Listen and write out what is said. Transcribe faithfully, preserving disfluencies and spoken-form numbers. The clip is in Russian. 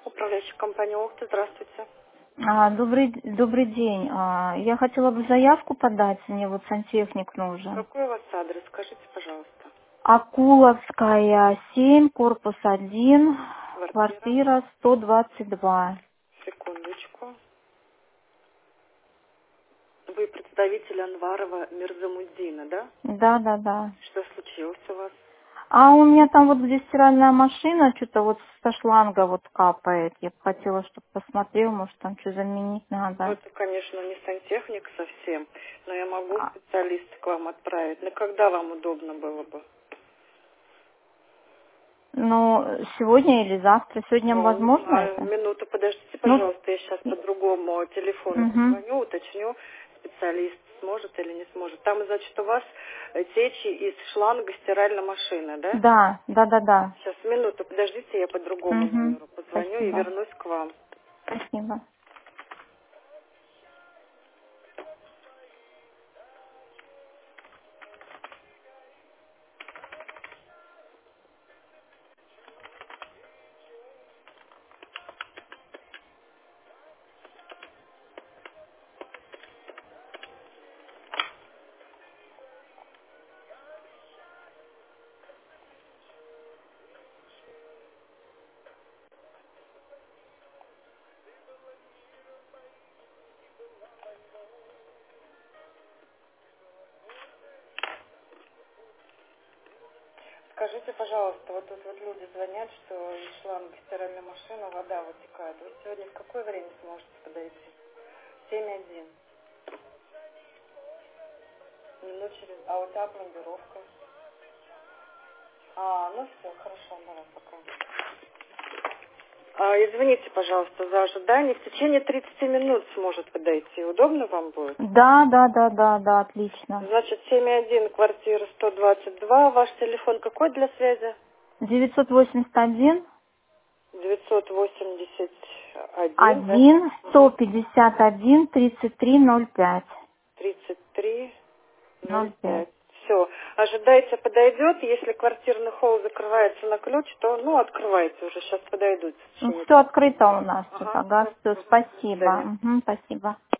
Управляющая компания Охта, здравствуйте. А, добрый, добрый день. А, я хотела бы заявку подать, мне вот сантехник нужен. Какой у вас адрес, скажите, пожалуйста. Акуловская, семь, корпус один, Квартира, квартира сто двадцать два. секундочку. Вы представитель Анварова Мирзамуддина, да? Да, да, да. Что случилось у вас? А у меня там вот где стиральная машина, что-то вот со шланга вот капает. Я бы хотела, чтобы посмотрел, может там что заменить Ну, надо. это, конечно, не сантехник совсем, но я могу А, специалиста к вам отправить. На когда вам удобно было бы? Ну, сегодня или завтра? Сегодня Ну, не возможно знаю, это? минуту, подождите, Ну, пожалуйста, я сейчас по другому телефону угу. позвоню, уточню, специалист сможет или не сможет. Там, значит, у вас э, течи из шланга стиральной машины, да? Да, да, да, да. Сейчас, минуту, подождите, я по другому Угу. номеру позвоню и Спасибо. вернусь к вам. Спасибо. Скажите, пожалуйста, вот тут вот люди звонят, что из шланга стиральной машины вода вытекает. Вы сегодня в какое время сможете подойти? семь один. Минут через... А у тебя пломбировка? А, ну все, хорошо, давай, пока. А, извините, пожалуйста, за ожидание. В течение тридцати минут сможет подойти. Удобно вам будет? Да, да, да, да, да, отлично. Значит, семь один, квартира сто двадцать два. Ваш телефон какой для связи? девятьсот восемьдесят один, девятьсот восемьдесят один, да? один, сто Угу. пятьдесят один, тридцать три ноль пять. тридцать три ноль ноль пять. пять. Все. Ожидайте, подойдет. Если квартирный холл закрывается на ключ, то, ну, открывайте уже. Сейчас подойдут в Ну, течение все тридцати открыто у минут. нас тут, Ага, ага, все. все, Угу. До спасибо. свидания. Мгм, спасибо.